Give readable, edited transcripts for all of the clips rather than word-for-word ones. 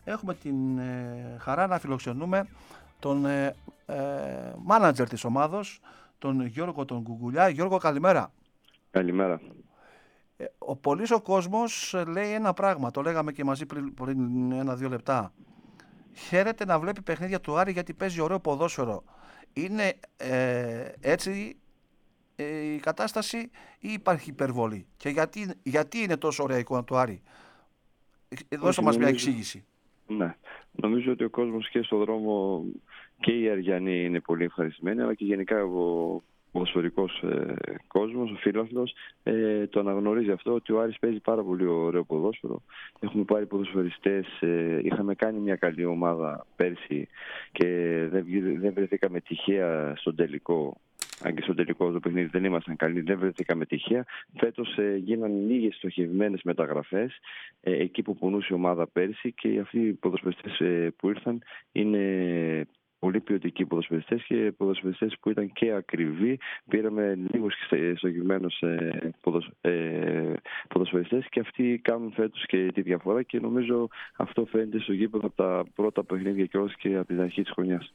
έχουμε την χαρά να φιλοξενούμε τον μάνατζερ της ομάδος, τον Γιώργο τον Γκουγκουλιά. Γιώργο, καλημέρα. Καλημέρα. Πολύς ο κόσμος λέει ένα πράγμα, το λέγαμε και μαζί πριν 1-2 λεπτά. Χαίρεται να βλέπει παιχνίδια του Άρη γιατί παίζει ωραίο ποδόσφαιρο. Είναι έτσι η κατάσταση ή υπάρχει υπερβολή? Και γιατί είναι τόσο ωραία η εικόνα του Άρη? Δώστε μας μια εξήγηση. Ναι. Νομίζω ότι ο κόσμος και στον δρόμο και οι Αριανοί είναι πολύ ευχαριστημένοι, αλλά και γενικά ο ποδοσφαιρικός κόσμος, ο φίλαθλος, το αναγνωρίζει αυτό, ότι ο Άρης παίζει πάρα πολύ ωραίο ποδόσφαιρο. Έχουμε πάρει ποδοσφαιριστές, είχαμε κάνει μια καλή ομάδα πέρσι και δεν βρεθήκαμε τυχαία στον τελικό. Αν και στο τελικό το παιχνίδι δεν ήμασταν καλοί, δεν βρεθήκαμε τυχαία. Φέτος γίνανε λίγες στοχευμένες μεταγραφές εκεί που πονούσε η ομάδα πέρσι, και αυτοί οι ποδοσφαιριστές που ήρθαν είναι πολύ ποιοτικοί ποδοσφαιριστές και ποδοσφαιριστές που ήταν και ακριβοί. Πήραμε λίγους στοχευμένους ποδοσφαιριστές και αυτοί κάνουν φέτος και τη διαφορά, και νομίζω αυτό φαίνεται στο γήπεδο από τα πρώτα παιχνίδια και όλες και από την αρχή της χρονιάς.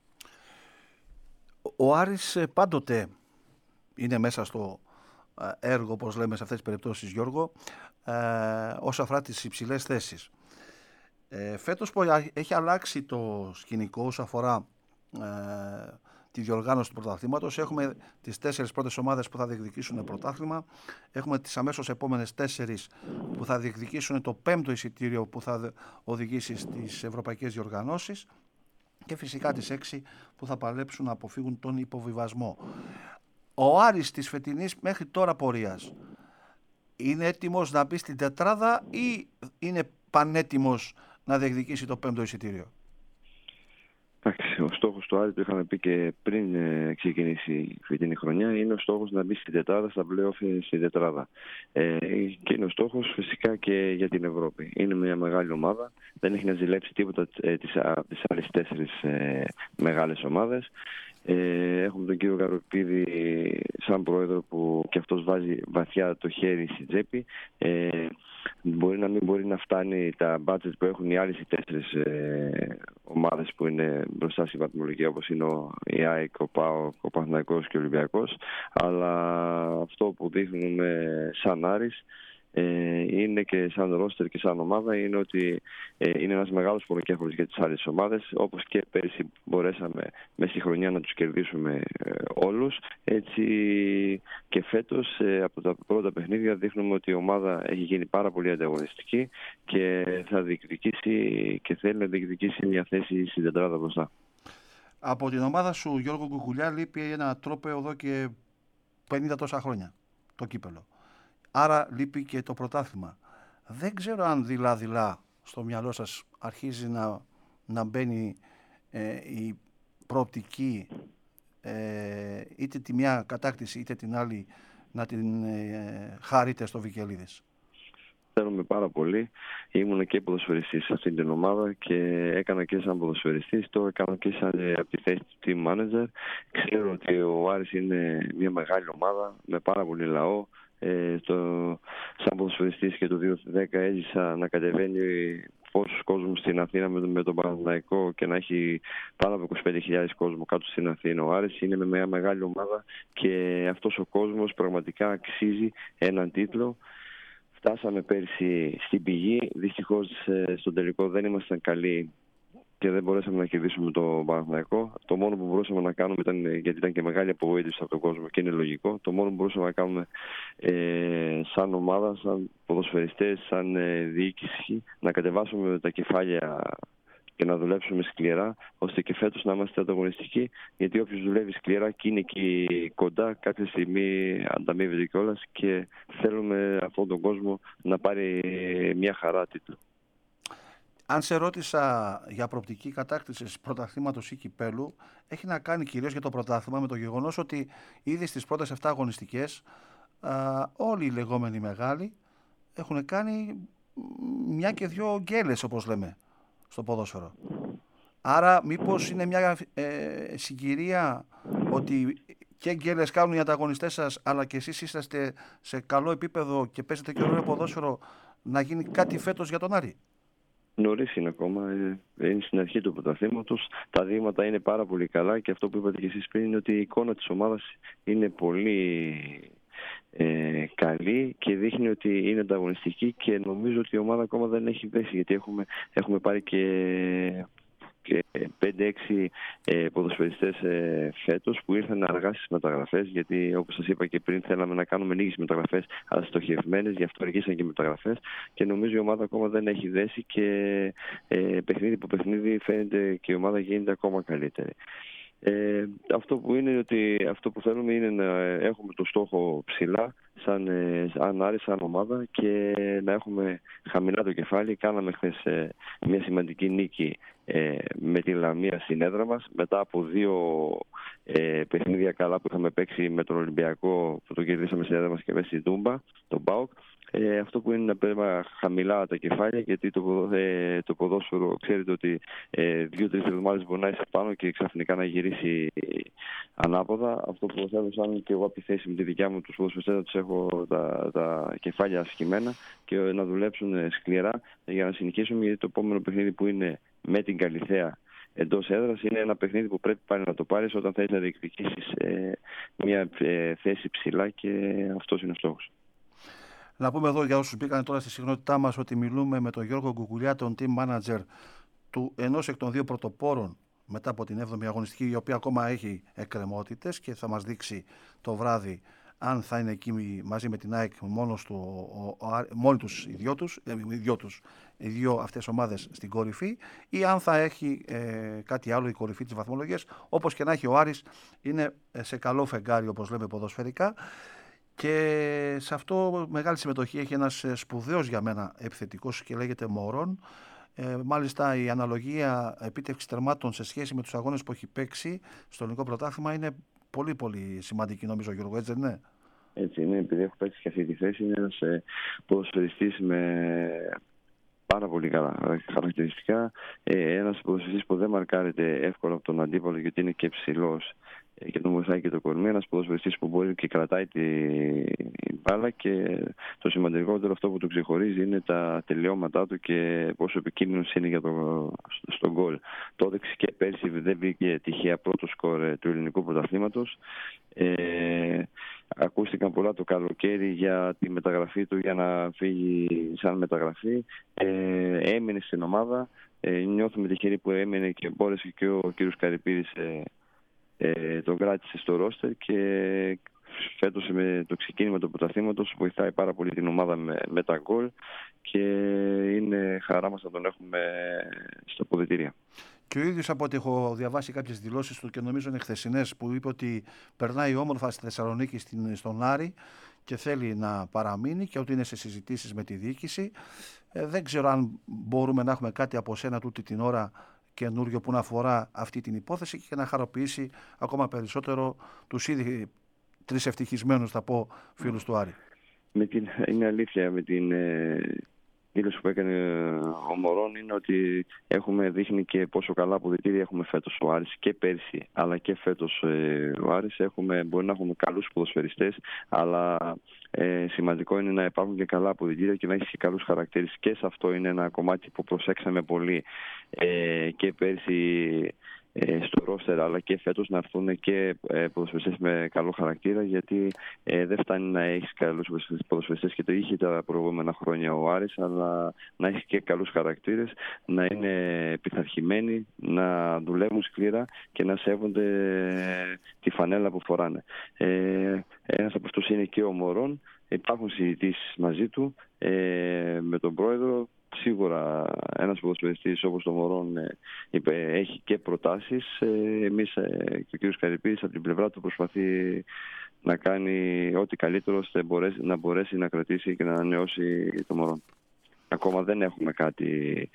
Ο Άρης πάντοτε είναι μέσα στο έργο, όπως λέμε σε αυτές τις περιπτώσεις, Γιώργο, όσον αφορά τις υψηλές θέσεις. Φέτος που έχει αλλάξει το σκηνικό όσον αφορά τη διοργάνωση του πρωταθλήματος, έχουμε τις 4 πρώτες ομάδες που θα διεκδικήσουν πρωτάθλημα, έχουμε τις αμέσως επόμενες 4 που θα διεκδικήσουν το 5ο εισιτήριο που θα οδηγήσει στις ευρωπαϊκές διοργανώσεις, και φυσικά τις 6 που θα παλέψουν να αποφύγουν τον υποβιβασμό. Ο Άρης της φετινής μέχρι τώρα πορείας είναι έτοιμος να μπει στην τετράδα ή είναι πανέτοιμος να διεκδικήσει το 5ο εισιτήριο? Εντάξει, ο στόχος του Άρη, το είχαμε πει και πριν ξεκινήσει η φετινή χρονιά, είναι ο στόχος να μπει στην τετράδα, στα play-off στην τετράδα. Και είναι ο στόχος φυσικά και για την Ευρώπη. Είναι μια μεγάλη ομάδα, δεν έχει να ζηλέψει τίποτα τις άλλες 4 μεγάλες ομάδες. Έχουμε τον κύριο Καροπίδη σαν πρόεδρο που και αυτός βάζει βαθιά το χέρι στη τσέπη. Μπορεί να μην μπορεί να φτάνει τα budget που έχουν οι άλλες 4 ομάδες που είναι μπροστά στη βαθμολογία, όπως είναι η ΑΕΚ, ο ΠΑΟΚ, ο Παναθηναϊκός και ο Ολυμπιακός, αλλά αυτό που δείχνουμε σαν Άρης είναι και σαν ρόστερ και σαν ομάδα, είναι ότι είναι ένας μεγάλος πονοκέφαλος για τις άλλες ομάδες. Όπως και πέρυσι μπορέσαμε μέσα στη χρονιά να τους κερδίσουμε όλους, έτσι και φέτος από τα πρώτα παιχνίδια δείχνουμε ότι η ομάδα έχει γίνει πάρα πολύ ανταγωνιστική και θα διεκδικήσει και θέλει να διεκδικήσει μια θέση στην τετράδα μπροστά. Από την ομάδα σου, Γιώργο Γκουγκουλιά, λείπει ένα τρόπαιο εδώ και 50 τόσα χρόνια, το κύπελο. Άρα λείπει και το πρωτάθλημα. Δεν ξέρω αν δειλά-δειλά στο μυαλό σας αρχίζει να μπαίνει η προοπτική, είτε τη μια κατάκτηση είτε την άλλη να την χαρείτε στο Βικελίδης. Θέλουμε πάρα πολύ. Ήμουν και ποδοσφαιριστής σε αυτήν την ομάδα και έκανα και σαν ποδοσφαιριστής. Το έκανα και από τη θέση του team manager. Ξέρω ότι ο Άρης είναι μια μεγάλη ομάδα με πάρα πολύ λαό. Σαν ποδοσφαιριστής και το 2010 έζησα να κατεβαίνει πόσους κόσμους στην Αθήνα με τον Παναθηναϊκό και να έχει πάνω από 25.000 κόσμο κάτω στην Αθήνα. Ο Άρης είναι με μια μεγάλη ομάδα και αυτός ο κόσμος πραγματικά αξίζει έναν τίτλο. Φτάσαμε πέρσι στην πηγή, δυστυχώς στον τελικό δεν ήμασταν καλοί και δεν μπορέσαμε να κερδίσουμε τον Παναθηναϊκό. Το μόνο που μπορούσαμε να κάνουμε γιατί ήταν και μεγάλη απογοήτευση από τον κόσμο και είναι λογικό, το μόνο που μπορούσαμε να κάνουμε σαν ομάδα, σαν ποδοσφαιριστές, σαν διοίκηση, να κατεβάσουμε τα κεφάλια και να δουλέψουμε σκληρά, ώστε και φέτος να είμαστε ανταγωνιστικοί, γιατί όποιος δουλεύει σκληρά και είναι εκεί κοντά, κάποια στιγμή ανταμείβεται κιόλας και θέλουμε αυτόν τον κόσμο να πάρει μια χαρά τίτλο. Αν σε ρώτησα για προοπτική κατάκτησης πρωταθλήματος ή κυπέλου, έχει να κάνει κυρίως για το πρωτάθλημα με το γεγονός ότι ήδη στις πρώτες 7 αγωνιστικές όλοι οι λεγόμενοι μεγάλοι έχουν κάνει μια και δυο γκέλες, όπως λέμε στο ποδόσφαιρο. Άρα μήπως είναι μια συγκυρία ότι και γκέλες κάνουν οι ανταγωνιστές σας, αλλά και εσείς είσαστε σε καλό επίπεδο και παίζετε και ωραίο ποδόσφαιρο, να γίνει κάτι φέτος για τον Άρη? Νωρίς είναι ακόμα, είναι στην αρχή του πρωταθλήματος. Τα δείγματα είναι πάρα πολύ καλά και αυτό που είπατε και εσείς πριν είναι ότι η εικόνα της ομάδας είναι πολύ καλή και δείχνει ότι είναι ανταγωνιστική, και νομίζω ότι η ομάδα ακόμα δεν έχει δέσει, γιατί έχουμε πάρει και 5-6 ποδοσφαιριστές φέτος που ήρθαν αργά στις μεταγραφές, γιατί όπως σας είπα και πριν θέλαμε να κάνουμε λίγες μεταγραφές αλλά στοχευμένες, γι' αυτό αργήσαν και οι μεταγραφές, και νομίζω η ομάδα ακόμα δεν έχει δέσει και παιχνίδι που παιχνίδι φαίνεται και η ομάδα γίνεται ακόμα καλύτερη. Αυτό που θέλουμε είναι να έχουμε το στόχο ψηλά σαν Άρης, σαν ομάδα, και να έχουμε χαμηλά το κεφάλι. Κάναμε χθες μια σημαντική νίκη με τη Λαμία στην έδρα μας, μετά από 2 παιχνίδια καλά που είχαμε παίξει με τον Ολυμπιακό, που το κερδίσαμε στην έδρα μας, και μέσα στη Τούμπα, τον ΠΑΟΚ. Αυτό που είναι να παίρνουμε χαμηλά τα κεφάλια, γιατί το ποδόσφαιρο ξέρετε ότι 2-3 εβδομάδες μπορεί να είσαι πάνω και ξαφνικά να γυρίσει ανάποδα. Αυτό που θέλω, σαν και εγώ από τη θέση με τη δικιά μου τους ποδοσφαιριστές, να τους έχω τα κεφάλια ασκημένα και να δουλέψουν σκληρά για να συνεχίσουμε, γιατί το επόμενο παιχνίδι που είναι με την Καλιθέα εντός έδρας είναι ένα παιχνίδι που πρέπει πάλι να το πάρεις όταν θέλεις να διεκδικήσεις μια θέση ψηλά, και αυτός είναι ο στόχος. Να πούμε εδώ για όσους μπήκαν τώρα στη συχνότητά μας ότι μιλούμε με τον Γιώργο Γκουκουλιά, τον team manager ενός εκ των 2 πρωτοπόρων μετά από την 7η αγωνιστική, η οποία ακόμα έχει εκκρεμότητες και θα μας δείξει το βράδυ αν θα είναι εκεί μαζί με την ΑΕΚ μόνοι τους οι δύο αυτές ομάδες στην κορυφή, ή αν θα έχει κάτι άλλο η κορυφή της βαθμολογίας. Όπως και να έχει, ο Άρης είναι σε καλό φεγγάρι, όπως λέμε ποδοσφαιρικά, και σε αυτό μεγάλη συμμετοχή έχει ένας σπουδαίος για μένα επιθετικός και λέγεται Μωρόν. Μάλιστα η αναλογία επίτευξης τερμάτων σε σχέση με τους αγώνες που έχει παίξει στο ελληνικό πρωτάθλημα είναι πολύ πολύ σημαντική, νομίζω, Γιώργο, έτσι δεν είναι? Έτσι είναι, επειδή έχω παίξει και αυτή τη θέση. Είναι ένας ποδοσφαιριστής με πάρα πολύ καλά χαρακτηριστικά. Ένας ποδοσφαιριστής που δεν μαρκάρεται εύκολα από τον αντίπαλο, γιατί είναι και ψηλός και τον βοηθάει και το κορμί. Ένας ποδοσφαιριστής που μπορεί και κρατάει την μπάλα, και το σημαντικότερο αυτό που του ξεχωρίζει είναι τα τελειώματά του και πόσο επικίνδυνος είναι για στον γκολ. Το έδειξε και πέρσι, δεν βγήκε τυχαία πρώτο σκορ του ελληνικού πρωταθλήματος. Ακούστηκαν πολλά το καλοκαίρι για τη μεταγραφή του, για να φύγει σαν μεταγραφή. Έμεινε στην ομάδα. Νιώθουμε τυχεροί που έμεινε και μπόρεσε και ο κύριος Καρυπίδης τον κράτησε στο ρόστερ, και φέτος με το ξεκίνημα του πρωταθλήματος βοηθάει πάρα πολύ την ομάδα με τα γκολ, και είναι χαρά μας να τον έχουμε στα αποδυτήρια. Και ο ίδιος, από ό,τι έχω διαβάσει κάποιες δηλώσεις του, και νομίζω είναι χθεσινές, που είπε ότι περνάει όμορφα στη Θεσσαλονίκη στον Άρη και θέλει να παραμείνει, και ότι είναι σε συζητήσεις με τη διοίκηση. Δεν ξέρω αν μπορούμε να έχουμε κάτι από σένα τούτη την ώρα καινούριο που να αφορά αυτή την υπόθεση και να χαροποιήσει ακόμα περισσότερο τους ήδη 3 ευτυχισμένους, θα πω, φίλους του Άρη. Είναι αλήθεια, με την δήλωση που έκανε ο Μωρόν, είναι ότι δείχνει και πόσο καλά αποδυτήρια έχουμε φέτος ο Άρης, και πέρσι αλλά και φέτος ο Άρης. Μπορεί να έχουμε καλούς ποδοσφαιριστές, αλλά σημαντικό είναι να υπάρχουν και καλά αποδυτήρια και να έχει και καλούς χαρακτήρες, και σε αυτό είναι ένα κομμάτι που προσέξαμε πολύ και πέρσι στο ρόστερ, αλλά και φέτος να έρθουν και ποδοσφαιριστές με καλό χαρακτήρα, γιατί δεν φτάνει να έχεις καλούς ποδοσφαιριστές, και το είχε τα προηγούμενα χρόνια ο Άρης, αλλά να έχει και καλούς χαρακτήρες, να είναι πειθαρχημένοι, να δουλεύουν σκληρά και να σέβονται τη φανέλα που φοράνε. Ένας από αυτούς είναι και ο Μωρόν. Υπάρχουν συζητήσεις μαζί του με τον πρόεδρο. Σίγουρα ένας ποδοσφαιριστής όπως το Μωρόν έχει και προτάσεις. Εμείς και ο κ. Καρυπίδης από την πλευρά του προσπαθεί να κάνει ό,τι καλύτερο ώστε να μπορέσει να κρατήσει και να ανανεώσει το Μωρόν. Ακόμα δεν έχουμε κάτι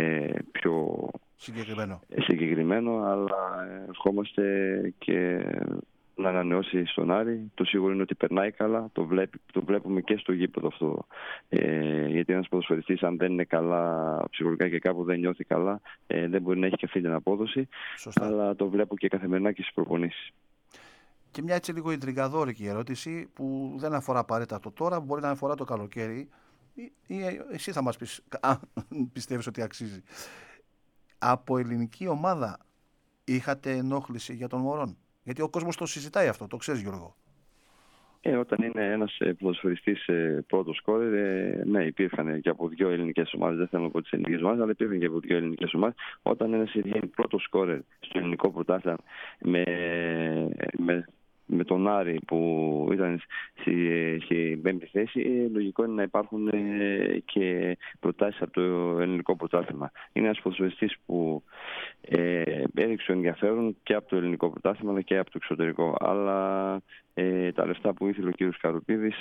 πιο συγκεκριμένο, αλλά ευχόμαστε και να ανανεώσει στον Άρη. Το σίγουρο είναι ότι περνάει καλά, το βλέπουμε και στο γήπεδο αυτό. Γιατί ένας ποδοσφαιριστής, αν δεν είναι καλά ψυχολογικά και κάπου δεν νιώθει καλά, δεν μπορεί να έχει και αυτή την απόδοση. Σωστά. Αλλά το βλέπω και καθημερινά και στις προπονήσεις. Και μια έτσι λίγο ιντριγκαδόρικη ερώτηση, που δεν αφορά απαραίτητα το τώρα, μπορεί να αφορά το καλοκαίρι. ή εσύ θα μας πεις αν πιστεύεις ότι αξίζει. Από ελληνική ομάδα είχατε ενόχληση για τον Μωρόν? Γιατί ο κόσμος το συζητάει αυτό, το ξέρεις Γιώργο. Όταν είναι ένας ποδοσφαιριστής πρώτος σκόρερ, ναι, υπήρχαν και από δύο ελληνικές ομάδες. Δεν θέλω να πω τις ελληνικές ομάδες, αλλά υπήρχαν και από δύο ελληνικές ομάδες. Όταν ένας βγαίνει πρώτος σκόρερ στο ελληνικό πρωτάθλημα με τον Άρη που ήταν στη πέμπτη θέση, λογικό είναι να υπάρχουν και προτάσεις από το ελληνικό πρωτάθλημα. Είναι ένας ποδοσφαιριστής που έδειξε ενδιαφέρον και από το ελληνικό πρωτάθλημα αλλά και από το εξωτερικό. Αλλά τα λεφτά που ήθελε ο κύριος Καροπίδης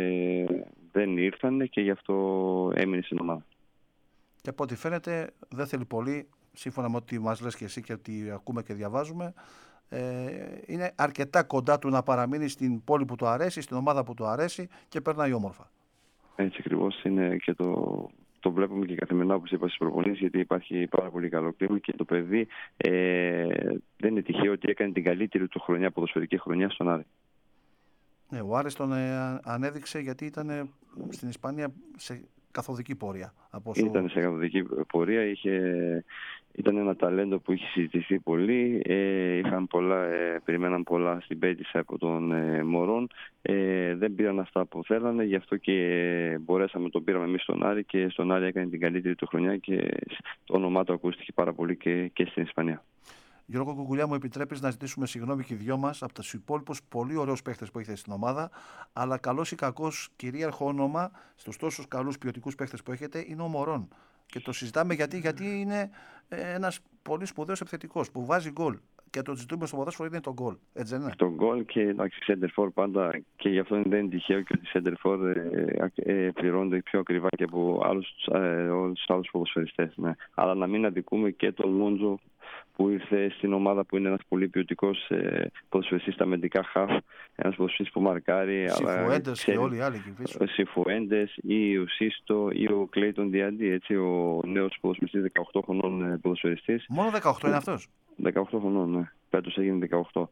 δεν ήρθαν και γι' αυτό έμεινε στην ομάδα. Και από ό,τι φαίνεται δεν θέλει πολύ, σύμφωνα με ό,τι μας λες και εσύ και ότι ακούμε και διαβάζουμε, είναι αρκετά κοντά του να παραμείνει στην πόλη που του αρέσει, στην ομάδα που του αρέσει και περνάει όμορφα. Έτσι ακριβώς είναι και το βλέπουμε και καθημερινά, όπως είπα, στις προπονήσεις, γιατί υπάρχει πάρα πολύ καλό κλίμα και το παιδί δεν είναι τυχαίο ότι έκανε την καλύτερη του χρονιά, ποδοσφαιρική χρονιά στον Άρη. Ναι, ο Άρης τον ανέδειξε γιατί ήταν στην Ισπανία σε καθοδική πορεία. Ήταν σε καθοδική πορεία, ήταν ένα ταλέντο που είχε συζητηθεί πολύ, περιμέναν πολλά στην πέτηση από τον Μωρόν, δεν πήραν αυτά που θέλανε, γι' αυτό και τον πήραμε εμείς στον Άρη και στον Άρη έκανε την καλύτερη του χρονιά και το όνομά του ακούστηκε πάρα πολύ και στην Ισπανία. Γιώργο Κουκουλιά, μου επιτρέπεις να ζητήσουμε συγγνώμη και οι δυο μας από τους υπόλοιπους πολύ ωραίους παίχτες που έχετε στην ομάδα, αλλά καλός ή κακός κυρίαρχο όνομα στους τόσους καλούς ποιοτικούς παίχτες που έχετε είναι ο Μωρόν. Και το συζητάμε γιατί είναι ένας πολύ σπουδαίος επιθετικός που βάζει γκολ. Και το ζητούμε στο ποδόσφαιρο είναι το γκολ. Έτσι δεν είναι? Το γκολ και εντάξει, center for πάντα, και γι' αυτό δεν είναι τυχαίο και ότι οι center for πληρώνονται πιο ακριβά και από όλους τους άλλους ποδοσφαιριστές. Ναι. Αλλά να μην αδικούμε και τον Μόντζο που ήρθε στην ομάδα, που είναι ένας πολύ ποιοτικός ποδοσφαιριστής στα αμυντικά χαφ, ένας ποδοσφαιριστής που μαρκάρει. Σιφουέντες και όλοι οι άλλοι. Ο Σιφουέντες ή ο Σίστο ή ο Κλέιτον Διάντι, έτσι, ο νέος ποδοσφαιριστής 18 χρονών ποδοσφαιριστής. Μόνο 18 είναι αυτός? 18 χρονών, ναι. Πέτος έγινε 18.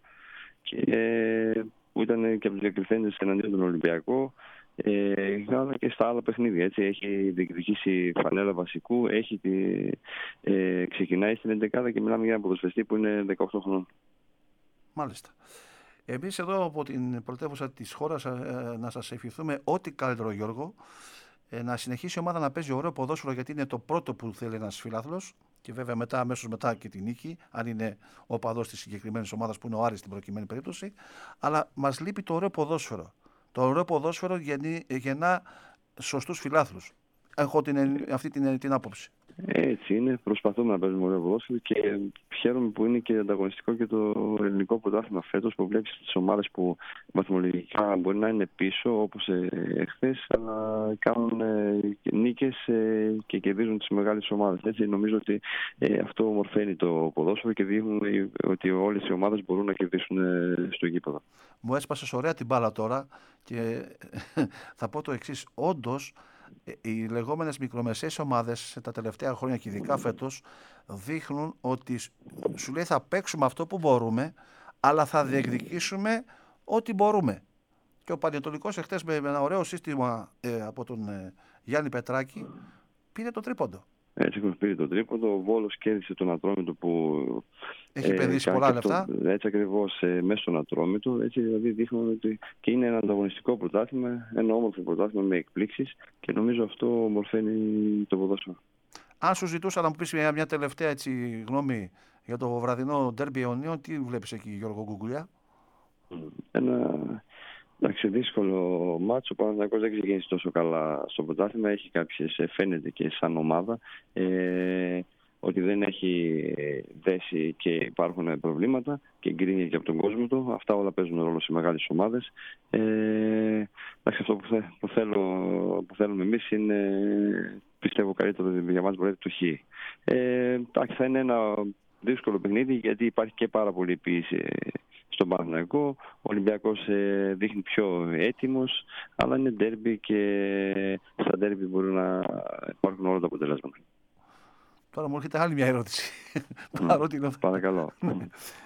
Που ήταν και από τους διακριθέντες εναντίον τον Ολυμπιακό, αλλά και στα άλλα παιχνίδια. Έτσι. Έχει διεκδικήσει φανέλα βασικού, ξεκινάει στην 11η και μιλάμε για ένα ποδοσφαιριστή που είναι 18 χρονών. Μάλιστα. Εμείς εδώ από την πρωτεύουσα της χώρας να σας ευχηθούμε ό,τι καλύτερο, Γιώργο. Να συνεχίσει η ομάδα να παίζει ωραίο ποδόσφαιρο, γιατί είναι το πρώτο που θέλει ένας φιλάθλος, και βέβαια αμέσως μετά και τη νίκη, αν είναι ο οπαδός της συγκεκριμένης ομάδας που είναι ο Άρης στην προκειμένη περίπτωση. Αλλά μας λείπει το ωραίο ποδόσφαιρο. Το ωραίο ποδόσφαιρο γεννά σωστούς φιλάθλους. Έχω αυτή την άποψη. Έτσι είναι. Προσπαθούμε να παίζουμε ωραίο ποδόσφαιρο και χαίρομαι που είναι και ανταγωνιστικό και το ελληνικό πρωτάθλημα φέτος, που βλέπεις τις ομάδες που βαθμολογικά μπορεί να είναι πίσω, όπως εχθές, αλλά κάνουν νίκες και κερδίζουν τις μεγάλες ομάδες. Έτσι, νομίζω ότι αυτό ομορφαίνει το ποδόσφαιρο και δείχνουν ότι όλες οι ομάδες μπορούν να κερδίσουν στο γήπεδο. Μου έσπασες ωραία την μπάλα τώρα και θα πω το εξής. Όντως, οι λεγόμενες μικρομεσαίες ομάδες τα τελευταία χρόνια και ειδικά φέτος δείχνουν ότι σου λέει θα παίξουμε αυτό που μπορούμε, αλλά θα διεκδικήσουμε ό,τι μπορούμε. Και ο Πανετολικός εχθές με ένα ωραίο σύστημα από τον Γιάννη Πετράκη πήρε το τρίποντο. Έτσι πήρε το τρίποντο. Ο Βόλος κέρδισε τον Ατρόμητο που έχει επενδύσει πολλά λεφτά. Έτσι ακριβώς μέσα στον Ατρόμητο. Έτσι δηλαδή δείχνουν ότι και είναι ένα ανταγωνιστικό πρωτάθλημα, ένα όμορφο πρωτάθλημα με εκπλήξεις, και νομίζω αυτό ομορφαίνει το ποδόσφαιρο. Αν σου ζητούσα να μου πεις μια τελευταία γνώμη για το βραδινό ντέρμπι Ιωνίων, τι βλέπεις εκεί, Γιώργο Κουκουλιά? Εντάξει, δύσκολο μάτσο. Ο Παναθηναϊκός δεν ξεκίνησε τόσο καλά στο πρωτάθλημα. Έχει φαίνεται και σαν ομάδα ότι δεν έχει δέσει και υπάρχουν προβλήματα και γκρίνει και από τον κόσμο του. Αυτά όλα παίζουν ρόλο σε μεγάλες ομάδες. Αυτό που θέλουμε εμείς είναι, πιστεύω, καλύτερο για μας μπορεί το χ. Θα είναι ένα δύσκολο παιχνίδι, γιατί υπάρχει και πάρα πολύ πίεση στον Παναθηναϊκό. Ο Ολυμπιακός δείχνει πιο έτοιμος, αλλά είναι ντέρμπι και στα ντέρμπι μπορούν να υπάρχουν όλα τα αποτελέσματα. Τώρα μου έρχεται άλλη μια ερώτηση. Παρακαλώ.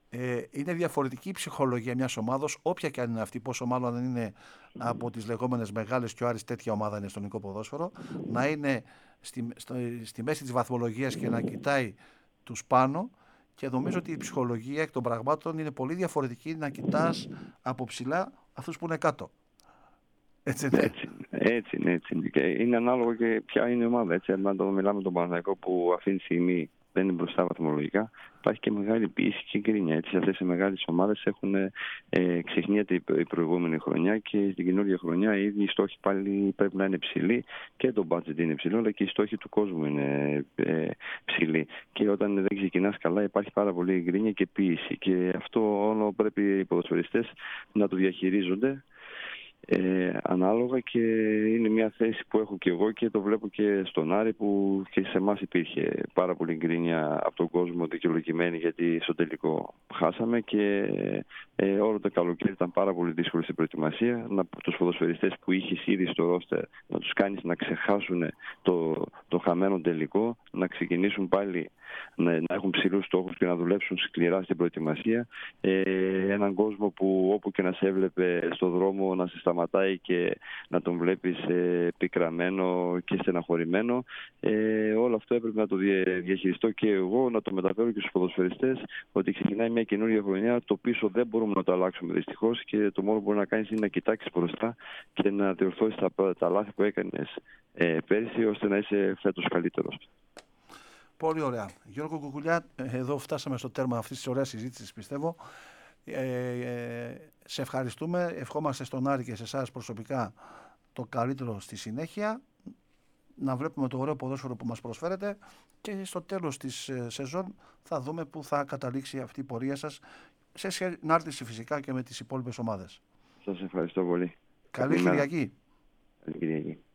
Είναι διαφορετική η ψυχολογία μιας ομάδος, όποια και αν είναι αυτή, πόσο μάλλον αν είναι από τις λεγόμενες μεγάλες, και ο Άρης τέτοια ομάδα είναι στο ελληνικό ποδόσφαιρο, να είναι στη μέση της βαθμολογίας και να κοιτάει τους πάνω. Και νομίζω ότι η ψυχολογία εκ των πραγμάτων είναι πολύ διαφορετική να κοιτάς από ψηλά αυτούς που είναι κάτω. Έτσι είναι. Έτσι είναι. Και είναι ανάλογο και ποια είναι η ομάδα. Έτσι, αν μιλάμε τον Παναθηναϊκό που αυτή τη στιγμή δεν είναι μπροστά βαθμολογικά, υπάρχει και μεγάλη πίεση και γκρίνια. Έτσι, αυτές οι μεγάλες ομάδες έχουν ξεχνιέται η προηγούμενη χρονιά και στην καινούργια χρονιά οι ίδιοι στόχοι πάλι πρέπει να είναι ψηλοί και το budget είναι ψηλό, αλλά και οι στόχοι του κόσμου είναι ψηλοί. Και όταν δεν ξεκινάς καλά, υπάρχει πάρα πολύ γκρίνια και πίεση. Και αυτό όλο πρέπει οι ποδοσφαιριστές να το διαχειρίζονται. Ανάλογα, και είναι μια θέση που έχω και εγώ και το βλέπω και στον Άρη, που και σε εμάς υπήρχε πάρα πολύ γκρίνια από τον κόσμο, δικαιολογημένη, γιατί στο τελικό χάσαμε και όλο το καλοκαίρι ήταν πάρα πολύ δύσκολο στην προετοιμασία. Τους ποδοσφαιριστές που είχες ήδη στο ρόστερ να τους κάνεις να ξεχάσουν το χαμένο τελικό, να ξεκινήσουν πάλι να έχουν ψηλούς στόχους και να δουλέψουν σκληρά στην προετοιμασία. Έναν κόσμο που όπου και να σε έβλεπε στο δρόμο να σε σταματάει και να τον βλέπεις πικραμένο και στεναχωρημένο. Όλο αυτό έπρεπε να το διαχειριστώ και εγώ, να το μεταφέρω και στους ποδοσφαιριστές, ότι ξεκινάει μια καινούργια χρονιά. Το πίσω δεν μπορούμε να το αλλάξουμε δυστυχώς, και το μόνο που μπορεί να κάνεις είναι να κοιτάξεις μπροστά και να διορθώσεις τα λάθη που έκανες πέρυσι, ώστε να είσαι φέτος καλύτερος. Πολύ ωραία. Γιώργο Κουκουλιά, εδώ φτάσαμε στο τέρμα αυτής της ωραίας συζήτησης, πιστεύω. Σε ευχαριστούμε. Ευχόμαστε στον Άρη και σε εσάς προσωπικά το καλύτερο στη συνέχεια. Να βλέπουμε το ωραίο ποδόσφαιρο που μας προσφέρετε και στο τέλος της σεζόν θα δούμε πού θα καταλήξει αυτή η πορεία σας, σε συνάρτηση φυσικά και με τις υπόλοιπες ομάδες. Σας ευχαριστώ πολύ. Καλή Κυριακή. Καλή Κυριακή.